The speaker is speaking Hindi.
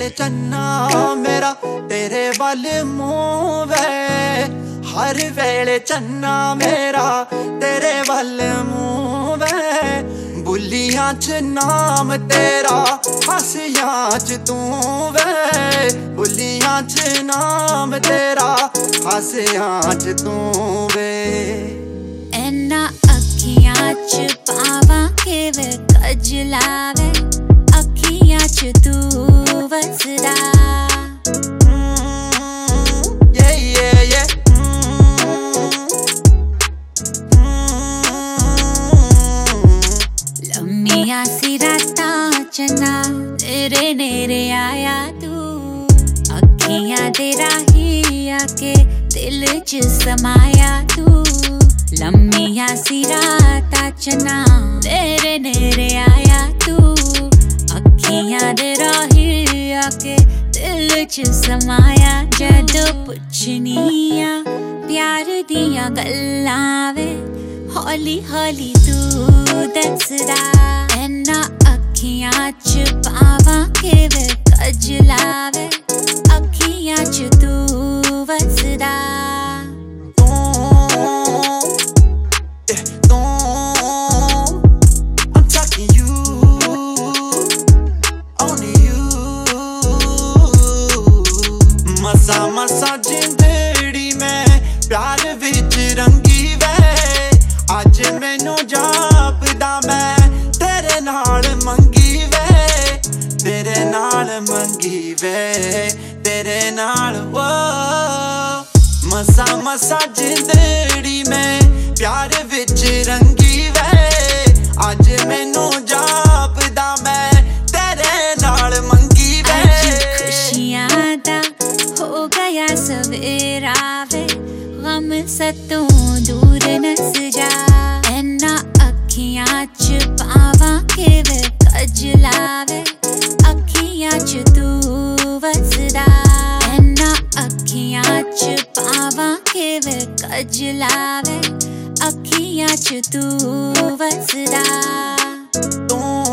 चन्ना मेरा तेरे वल मूंह वे, हर वेले चन्ना मेरा तेरे वल मूंह वे। बुलियां च नाम तेरा हसियां च तू वे, बुलियां च नाम तेरा हसियां च तू वे। एना अखियां च पावां के वे कजलावे, अखियां च तू वसदा। लम्मियां सी रातां चन्ना तेरे नेरे आया तू, अखियां दे राही आके दिल च समाया तू। लम्मियां सी रातां चन्ना तेरे नेरे आया तू, अखियां दे राही आके दिल च समाया। जदों पुछनियां प्यार दियां गल्लां वे, हौली हौली तू दसदा। एना अखियां च पावां के वे कजलावे, अखियां च तू वसदा। मसा मसा जिंदड़ी में प्यार विच रंगी वे, अज मैनू जापदा मैं तेरे नाल मंगी वे, तेरे नाल मंगी वे, तेरे नाल वो। मसा मसा जिंदड़ी में प्यार विच रंगी वे, अज मैनू जापदा मैं तेरे नाल मंगी वे। खुशियां दा हो गया सवेरा वे, गम सतों दूर नस जा। एना अखियां च पावां के वे कजलावे, अखियां च तू वसदा। एना अखियां च पावां के वे कजलावे, अखियां च तू वसदा।